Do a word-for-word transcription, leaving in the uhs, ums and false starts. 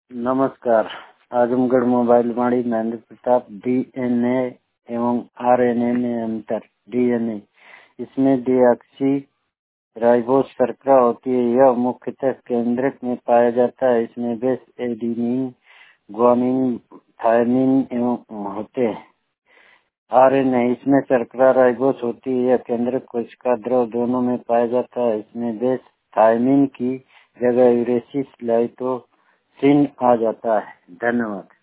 नमस्कार। Azamgarh mobile Vani Mahendra Pratap. DNA एवं RNA में अंतर। डीएनए इसमें डीऑक्सी राइबोस शर्करा होती है। यह मुख्यतः केंद्रक में पाया जाता है। इसमें बेस एडेनिन, ग्वानिन, थायमिन एवं होते हैं। आरएनए इसमें शर्करा राइबोस होती है। यह केंद्रक कोशिका द्रव दोनों में पाया जाता है। इसमें बेस थायमिन की जगह यूरेसिल लाइटोसिन आ जाता है। धन्यवाद।